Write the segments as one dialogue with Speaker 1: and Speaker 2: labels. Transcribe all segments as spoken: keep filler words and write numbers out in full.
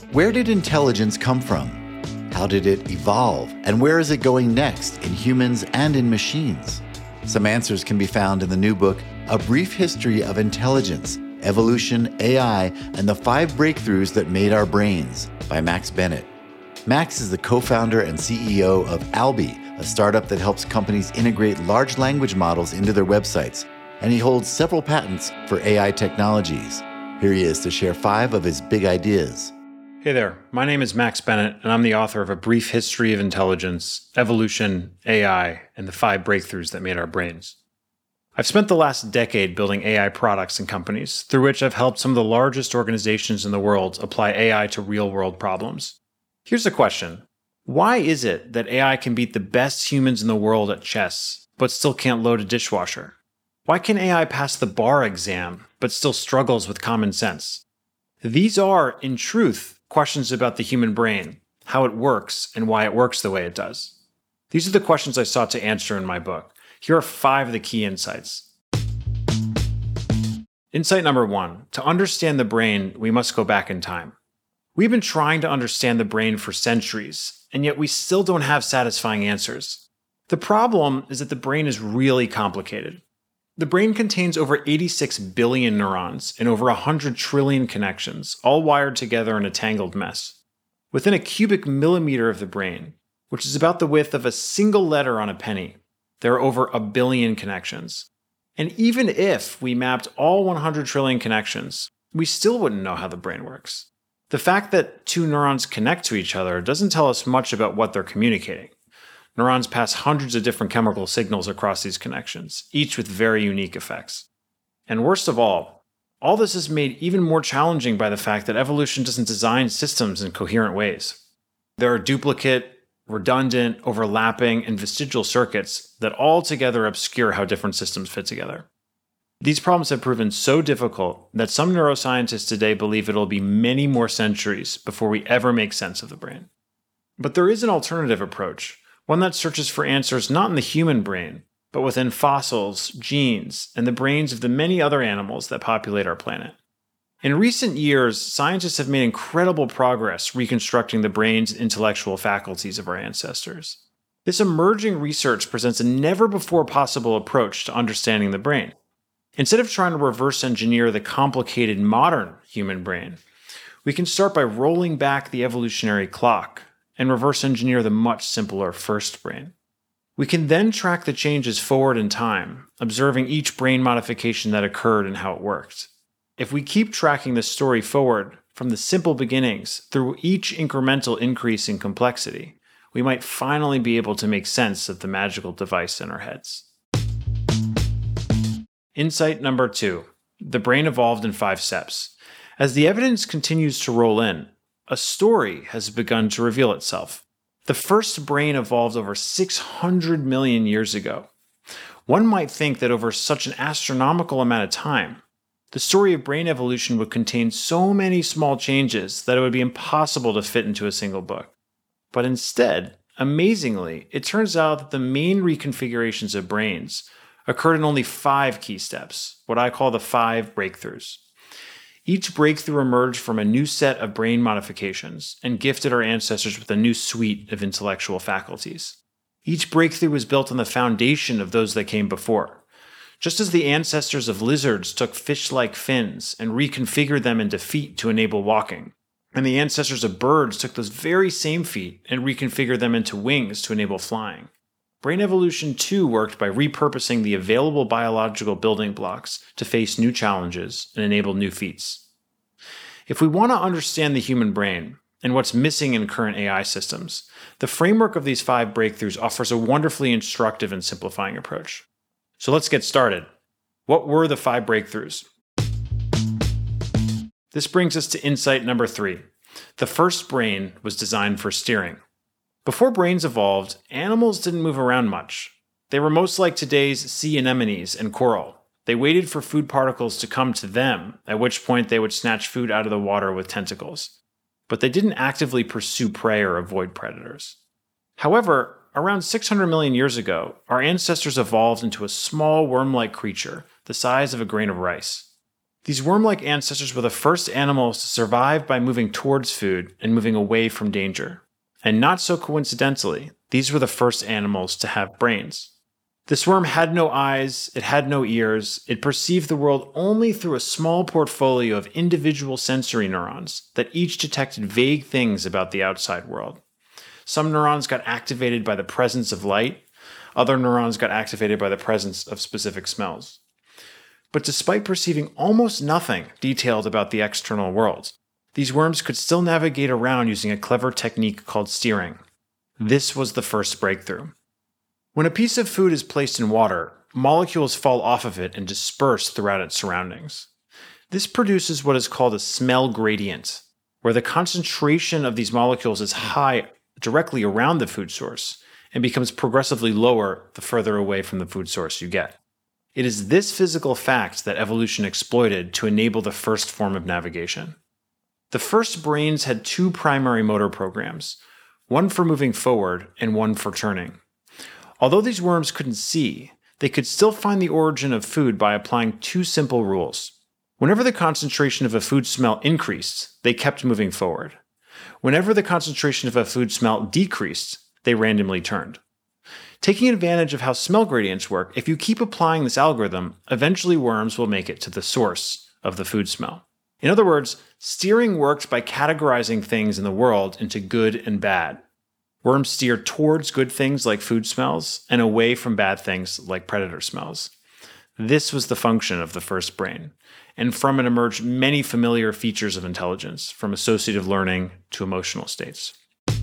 Speaker 1: Where did intelligence come from? How did it evolve? And where is it going next, in humans and in machines? Some answers can be found in the new book, A Brief History of Intelligence, Evolution, A I, and the Five Breakthroughs That Made Our Brains by Max Bennett. Max is the co-founder and C E O of Alby, a startup that helps companies integrate large language models into their websites, and he holds several patents for A I technologies. Here he is to share five of his big ideas.
Speaker 2: Hey there, my name is Max Bennett, and I'm the author of A Brief History of Intelligence, Evolution, A I, and the Five Breakthroughs That Made Our Brains. I've spent the last decade building A I products and companies, through which I've helped some of the largest organizations in the world apply A I to real-world problems. Here's a question. Why is it that A I can beat the best humans in the world at chess, but still can't load a dishwasher? Why can A I pass the bar exam, but still struggles with common sense? These are, in truth, questions about the human brain, how it works, and why it works the way it does. These are the questions I sought to answer in my book. Here are five of the key insights. Insight number one, to understand the brain, we must go back in time. We've been trying to understand the brain for centuries, and yet we still don't have satisfying answers. The problem is that the brain is really complicated. The brain contains over eighty-six billion neurons and over one hundred trillion connections, all wired together in a tangled mess. Within a cubic millimeter of the brain, which is about the width of a single letter on a penny, there are over a billion connections. And even if we mapped all one hundred trillion connections, we still wouldn't know how the brain works. The fact that two neurons connect to each other doesn't tell us much about what they're communicating. Neurons pass hundreds of different chemical signals across these connections, each with very unique effects. And worst of all, all this is made even more challenging by the fact that evolution doesn't design systems in coherent ways. There are duplicate, redundant, overlapping, and vestigial circuits that all together obscure how different systems fit together. These problems have proven so difficult that some neuroscientists today believe it'll be many more centuries before we ever make sense of the brain. But there is an alternative approach, one that searches for answers not in the human brain, but within fossils, genes, and the brains of the many other animals that populate our planet. In recent years, scientists have made incredible progress reconstructing the brains and intellectual faculties of our ancestors. This emerging research presents a never-before-possible approach to understanding the brain. Instead of trying to reverse engineer the complicated modern human brain, we can start by rolling back the evolutionary clock and reverse engineer the much simpler first brain. We can then track the changes forward in time, observing each brain modification that occurred and how it worked. If we keep tracking the story forward from the simple beginnings through each incremental increase in complexity, we might finally be able to make sense of the magical device in our heads. Insight number two, the brain evolved in five steps. As the evidence continues to roll in, a story has begun to reveal itself. The first brain evolved over six hundred million years ago. One might think that over such an astronomical amount of time, the story of brain evolution would contain so many small changes that it would be impossible to fit into a single book. But instead, amazingly, it turns out that the main reconfigurations of brains occurred in only five key steps, what I call the five breakthroughs. Each breakthrough emerged from a new set of brain modifications and gifted our ancestors with a new suite of intellectual faculties. Each breakthrough was built on the foundation of those that came before. Just as the ancestors of lizards took fish-like fins and reconfigured them into feet to enable walking, and the ancestors of birds took those very same feet and reconfigured them into wings to enable flying, brain evolution too worked by repurposing the available biological building blocks to face new challenges and enable new feats. If we want to understand the human brain and what's missing in current A I systems, the framework of these five breakthroughs offers a wonderfully instructive and simplifying approach. So let's get started. What were the five breakthroughs? This brings us to insight number three. The first brain was designed for steering. Before brains evolved, animals didn't move around much. They were most like today's sea anemones and coral. They waited for food particles to come to them, at which point they would snatch food out of the water with tentacles. But they didn't actively pursue prey or avoid predators. However, around six hundred million years ago, our ancestors evolved into a small worm-like creature the size of a grain of rice. These worm-like ancestors were the first animals to survive by moving towards food and moving away from danger. And not so coincidentally, these were the first animals to have brains. This worm had no eyes, it had no ears, it perceived the world only through a small portfolio of individual sensory neurons that each detected vague things about the outside world. Some neurons got activated by the presence of light, other neurons got activated by the presence of specific smells. But despite perceiving almost nothing detailed about the external world, these worms could still navigate around using a clever technique called steering. This was the first breakthrough. When a piece of food is placed in water, molecules fall off of it and disperse throughout its surroundings. This produces what is called a smell gradient, where the concentration of these molecules is high directly around the food source and becomes progressively lower the further away from the food source you get. It is this physical fact that evolution exploited to enable the first form of navigation. The first brains had two primary motor programs, one for moving forward and one for turning. Although these worms couldn't see, they could still find the origin of food by applying two simple rules. Whenever the concentration of a food smell increased, they kept moving forward. Whenever the concentration of a food smell decreased, they randomly turned. Taking advantage of how smell gradients work, if you keep applying this algorithm, eventually worms will make it to the source of the food smell. In other words, steering works by categorizing things in the world into good and bad. Worms steer towards good things like food smells and away from bad things like predator smells. This was the function of the first brain, and from it emerged many familiar features of intelligence, from associative learning to emotional states.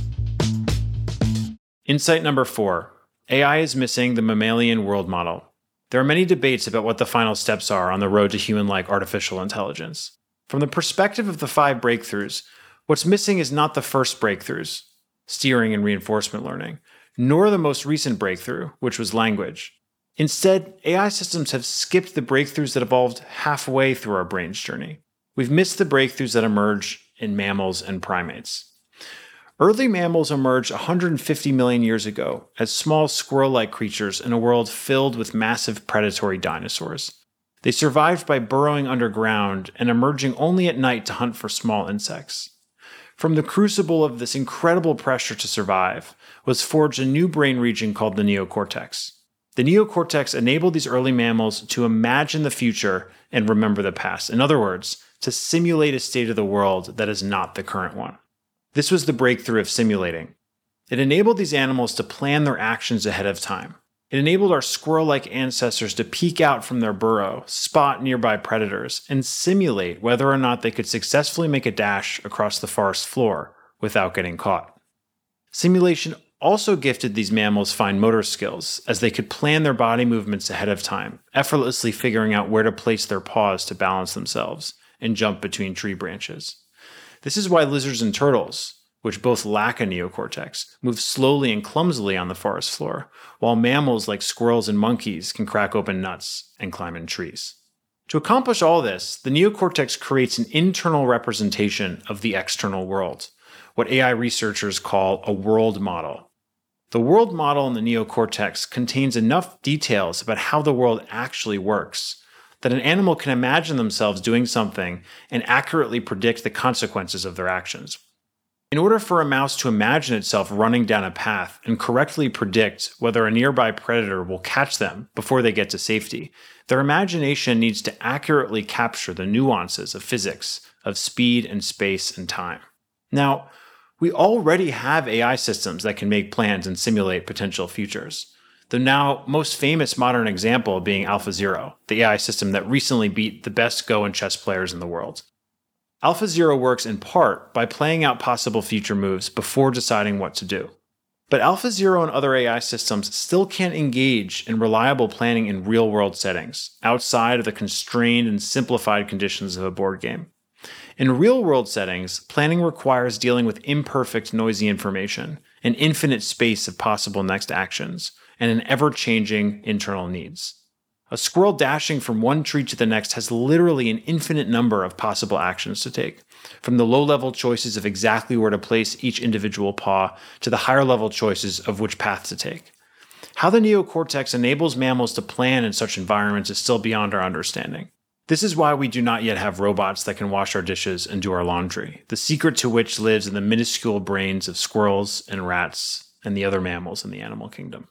Speaker 2: Insight number four. A I is missing the mammalian world model. There are many debates about what the final steps are on the road to human-like artificial intelligence. From the perspective of the five breakthroughs, what's missing is not the first breakthroughs, steering and reinforcement learning, nor the most recent breakthrough, which was language. Instead, A I systems have skipped the breakthroughs that evolved halfway through our brain's journey. We've missed the breakthroughs that emerge in mammals and primates. Early mammals emerged one hundred fifty million years ago as small squirrel-like creatures in a world filled with massive predatory dinosaurs. They survived by burrowing underground and emerging only at night to hunt for small insects. From the crucible of this incredible pressure to survive was forged a new brain region called the neocortex. The neocortex enabled these early mammals to imagine the future and remember the past. In other words, to simulate a state of the world that is not the current one. This was the breakthrough of simulating. It enabled these animals to plan their actions ahead of time. It enabled our squirrel-like ancestors to peek out from their burrow, spot nearby predators, and simulate whether or not they could successfully make a dash across the forest floor without getting caught. Simulation also gifted these mammals fine motor skills, as they could plan their body movements ahead of time, effortlessly figuring out where to place their paws to balance themselves and jump between tree branches. This is why lizards and turtles, which both lack a neocortex, move slowly and clumsily on the forest floor, while mammals like squirrels and monkeys can crack open nuts and climb in trees. To accomplish all this, the neocortex creates an internal representation of the external world, what A I researchers call a world model. The world model in the neocortex contains enough details about how the world actually works that an animal can imagine themselves doing something and accurately predict the consequences of their actions. In order for a mouse to imagine itself running down a path and correctly predict whether a nearby predator will catch them before they get to safety, their imagination needs to accurately capture the nuances of physics, of speed and space and time. Now, we already have A I systems that can make plans and simulate potential futures. The now most famous modern example being AlphaZero, the A I system that recently beat the best Go and chess players in the world. AlphaZero works in part by playing out possible future moves before deciding what to do. But AlphaZero and other A I systems still can't engage in reliable planning in real-world settings, outside of the constrained and simplified conditions of a board game. In real-world settings, planning requires dealing with imperfect, noisy information, an infinite space of possible next actions, and an ever-changing internal needs. A squirrel dashing from one tree to the next has literally an infinite number of possible actions to take, from the low-level choices of exactly where to place each individual paw to the higher-level choices of which path to take. How the neocortex enables mammals to plan in such environments is still beyond our understanding. This is why we do not yet have robots that can wash our dishes and do our laundry, the secret to which lives in the minuscule brains of squirrels and rats and the other mammals in the animal kingdom.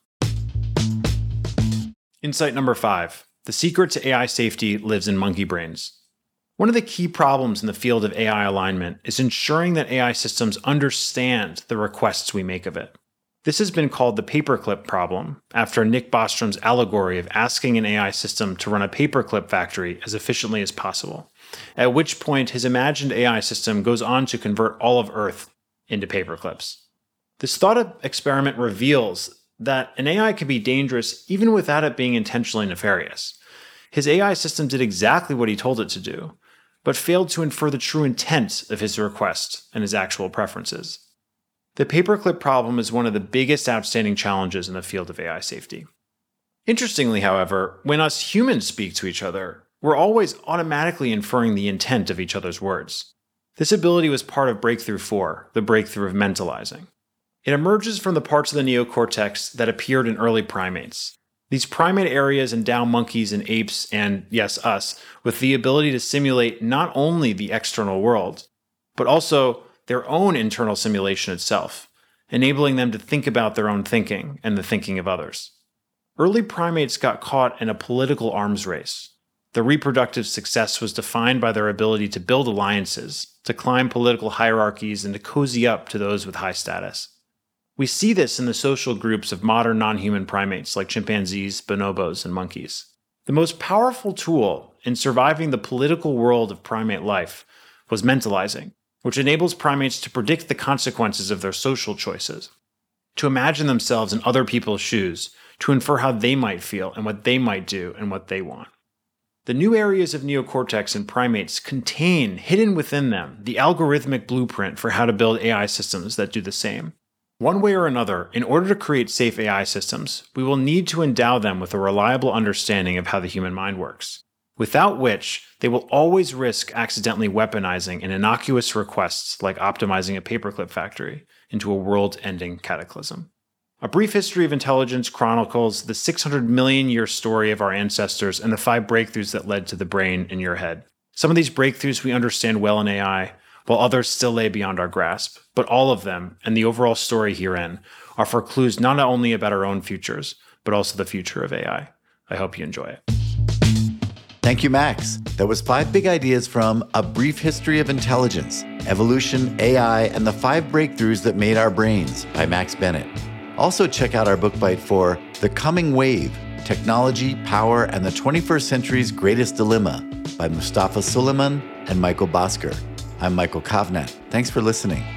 Speaker 2: Insight number five. The secret to A I safety lives in monkey brains. One of the key problems in the field of A I alignment is ensuring that A I systems understand the requests we make of it. This has been called the paperclip problem, after Nick Bostrom's allegory of asking an A I system to run a paperclip factory as efficiently as possible, at which point his imagined A I system goes on to convert all of Earth into paperclips. This thought experiment reveals that an A I can be dangerous even without it being intentionally nefarious. His A I system did exactly what he told it to do, but failed to infer the true intent of his request and his actual preferences. The paperclip problem is one of the biggest outstanding challenges in the field of A I safety. Interestingly, however, when us humans speak to each other, we're always automatically inferring the intent of each other's words. This ability was part of Breakthrough four, the breakthrough of mentalizing. It emerges from the parts of the neocortex that appeared in early primates. These primate areas endow monkeys and apes, and yes, us, with the ability to simulate not only the external world, but also their own internal simulation itself, enabling them to think about their own thinking and the thinking of others. Early primates got caught in a political arms race. Their reproductive success was defined by their ability to build alliances, to climb political hierarchies, and to cozy up to those with high status. We see this in the social groups of modern non-human primates like chimpanzees, bonobos, and monkeys. The most powerful tool in surviving the political world of primate life was mentalizing, which enables primates to predict the consequences of their social choices, to imagine themselves in other people's shoes, to infer how they might feel and what they might do and what they want. The new areas of neocortex in primates contain, hidden within them, the algorithmic blueprint for how to build A I systems that do the same. One way or another, in order to create safe A I systems, we will need to endow them with a reliable understanding of how the human mind works, without which they will always risk accidentally weaponizing an innocuous requests like optimizing a paperclip factory into a world-ending cataclysm. A Brief History of Intelligence chronicles the six hundred million year story of our ancestors and the five breakthroughs that led to the brain in your head. Some of these breakthroughs we understand well in A I, while others still lay beyond our grasp. But all of them, and the overall story herein, offer clues not only about our own futures, but also the future of A I. I hope you enjoy it.
Speaker 1: Thank you, Max. That was five big ideas from A Brief History of Intelligence, Evolution, A I, and the Five Breakthroughs That Made Our Brains by Max Bennett. Also check out our book bite for The Coming Wave, Technology, Power, and the twenty-first Century's Greatest Dilemma by Mustafa Suleiman and Michael Bosker. I'm Michael Kovnat. Thanks for listening.